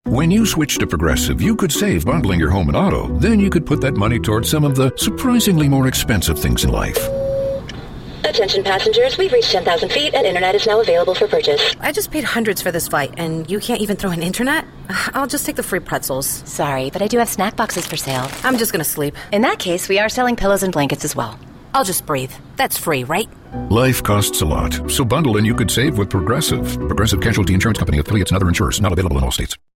When you switch to Progressive, you could save bundling your home and auto. Then you could put that money towards some of the surprisingly more expensive things in life. Attention passengers, we've reached 10,000 feet and internet is now available for purchase. I just paid hundreds for this flight, and you can't even throw in internet? I'll just take the free pretzels. Sorry, but I do have snack boxes for sale. I'm just gonna sleep. In that case, we are selling pillows and blankets as well. I'll just breathe. That's free, right? Life costs a lot, so bundle and you could save with Progressive. Progressive Casualty Insurance Company, affiliates, and other insurers. Not available in all states.